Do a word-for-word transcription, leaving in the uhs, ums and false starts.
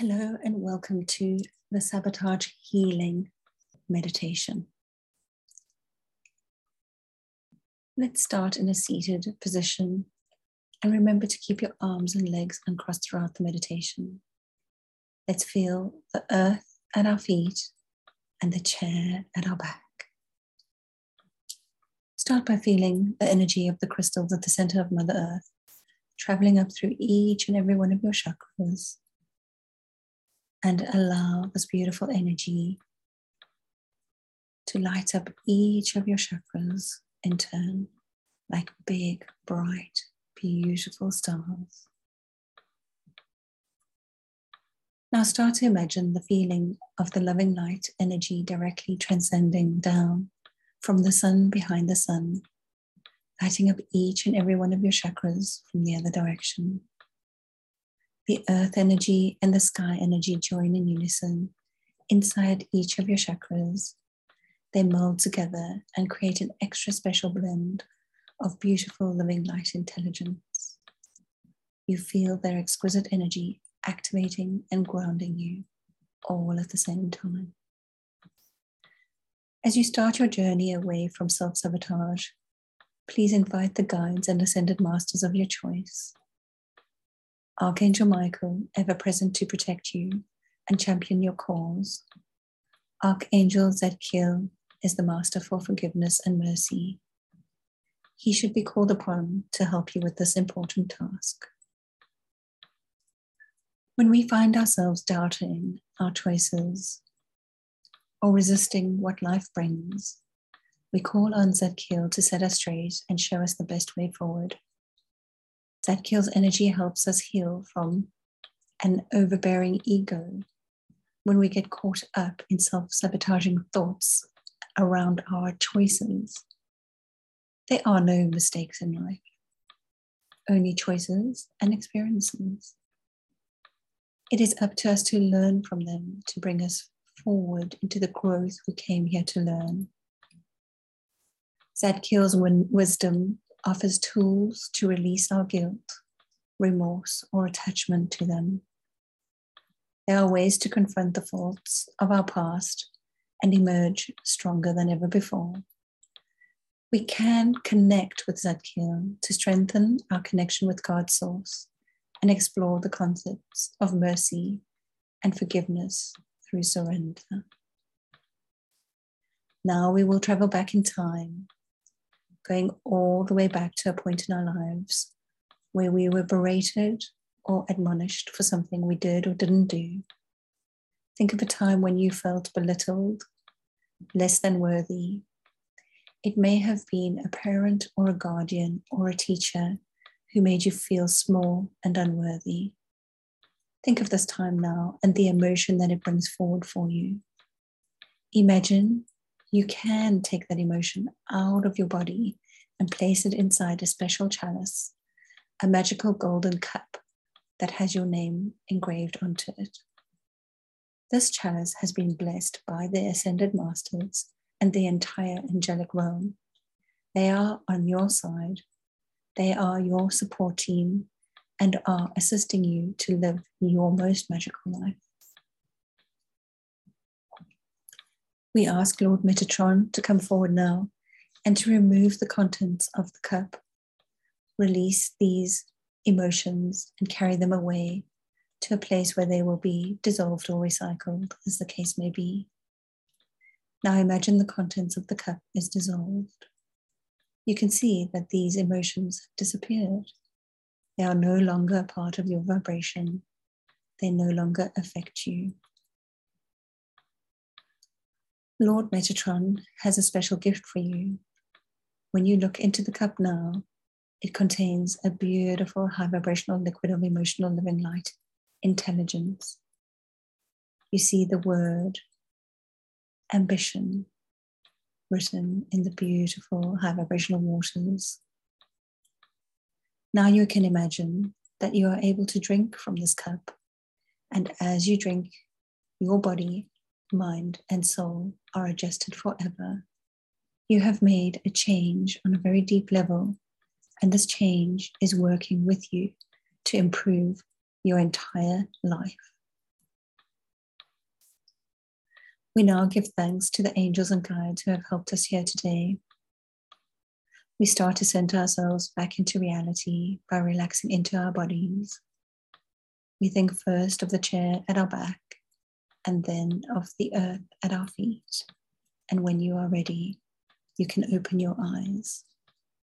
Hello and welcome to the Sabotage Healing Meditation. Let's start in a seated position and remember to keep your arms and legs uncrossed throughout the meditation. Let's feel the earth at our feet and the chair at our back. Start by feeling the energy of the crystals at the center of Mother Earth, traveling up through each and every one of your chakras. And allow this beautiful energy to light up each of your chakras in turn, like big, bright, beautiful stars. Now start to imagine the feeling of the loving light energy directly transcending down from the sun behind the sun, lighting up each and every one of your chakras from the other direction. The earth energy and the sky energy join in unison inside each of your chakras. They meld together and create an extra special blend of beautiful living light intelligence. You feel their exquisite energy activating and grounding you all at the same time. As you start your journey away from self-sabotage, please invite the guides and ascended masters of your choice. Archangel Michael, ever present to protect you and champion your cause. Archangel Zadkiel is the master for forgiveness and mercy. He should be called upon to help you with this important task. When we find ourselves doubting our choices or resisting what life brings, we call on Zadkiel to set us straight and show us the best way forward. Zadkiel's energy helps us heal from an overbearing ego when we get caught up in self-sabotaging thoughts around our choices. There are no mistakes in life, only choices and experiences. It is up to us to learn from them to bring us forward into the growth we came here to learn. Zadkiel's wisdom offers tools to release our guilt, remorse, or attachment to them. There are ways to confront the faults of our past and emerge stronger than ever before. We can connect with Zadkiel to strengthen our connection with God's source and explore the concepts of mercy and forgiveness through surrender. Now we will travel back in time, going all the way back to a point in our lives where we were berated or admonished for something we did or didn't do. Think of a time when you felt belittled, less than worthy. It may have been a parent or a guardian or a teacher who made you feel small and unworthy. Think of this time now and the emotion that it brings forward for you. Imagine you can take that emotion out of your body and place it inside a special chalice, a magical golden cup that has your name engraved onto it. This chalice has been blessed by the ascended masters and the entire angelic realm. They are on your side. They are your support team and are assisting you to live your most magical life. We ask Lord Metatron to come forward now and to remove the contents of the cup, release these emotions and carry them away to a place where they will be dissolved or recycled, as the case may be. Now imagine the contents of the cup is dissolved. You can see that these emotions have disappeared. They are no longer a part of your vibration. They no longer affect you. Lord Metatron has a special gift for you. When you look into the cup now, it contains a beautiful high vibrational liquid of emotional living light, intelligence. You see the word ambition written in the beautiful high vibrational waters. Now you can imagine that you are able to drink from this cup, and as you drink, your body, mind, and soul are adjusted forever. You have made a change on a very deep level, and this change is working with you to improve your entire life. We now give thanks to the angels and guides who have helped us here today. We start to center ourselves back into reality by relaxing into our bodies. We think first of the chair at our back and then of the earth at our feet. And when you are ready, you can open your eyes.